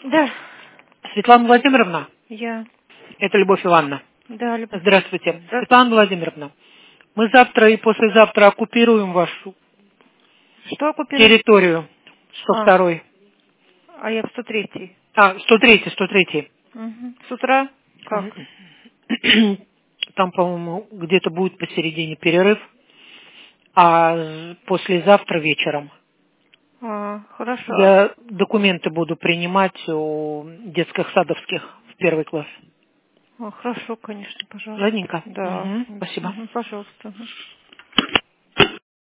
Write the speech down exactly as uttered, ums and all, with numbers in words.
Да, Светлана Владимировна, я. это Любовь Ивановна. Да, Любовь. Здравствуйте. Здравствуйте. Светлана Владимировна, мы завтра и послезавтра оккупируем вашу Что оккупировать? территорию сто А, второй. а я в сто третий. А, сто третий, сто третий. Угу. С утра? Как? Там, по-моему, где-то будет посередине перерыв, а послезавтра вечером. А, хорошо. Я документы буду принимать у детских садовских в первый класс. А, хорошо, конечно, пожалуйста. Ладненько? Да. Угу, спасибо. Угу, пожалуйста.